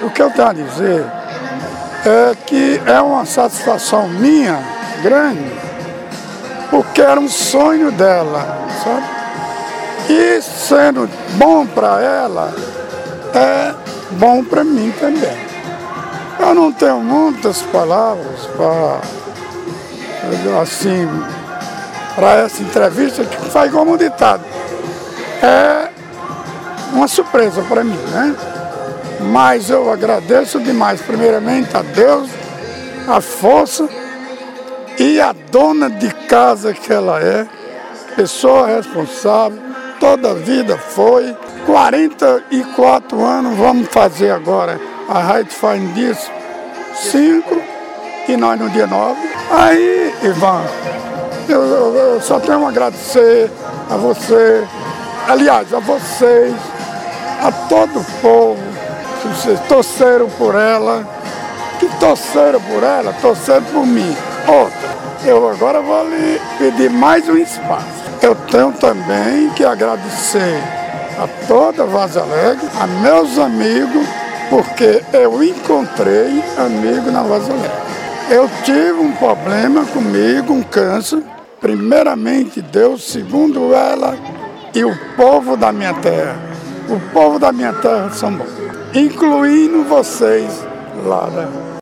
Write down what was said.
O que eu tenho a dizer é que é uma satisfação minha, grande, porque era um sonho dela, sabe? E sendo bom para ela, é bom para mim também. Eu não tenho muitas palavras para essa entrevista, que faz como um ditado. É uma surpresa para mim, né? Mas eu agradeço demais, primeiramente, a Deus, a força e a dona de casa que ela é, pessoa responsável, toda a vida foi. 44 anos, vamos fazer agora a Right Fine Disc 5 e nós no dia 9. Aí, Ivan, eu só tenho a agradecer a você, aliás, a vocês, a todo o povo, que vocês torceram por ela, torceram por mim. Outra, eu agora vou lhe pedir mais um espaço. Eu tenho também que agradecer a toda Vaza Alegre, a meus amigos, porque eu encontrei amigo na Vaza Alegre. Eu tive um problema comigo, um câncer, primeiramente Deus, segundo ela, e o povo da minha terra. O povo da minha terra são bons, incluindo vocês lá, né?